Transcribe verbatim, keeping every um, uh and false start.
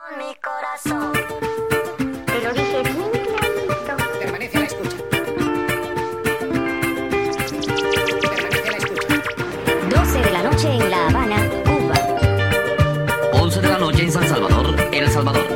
Mi corazón. Te lo dije muy clarito. Permanece a la escucha. Permanece a la escucha. doce de la noche en La Habana, Cuba. once de la noche en San Salvador, El Salvador.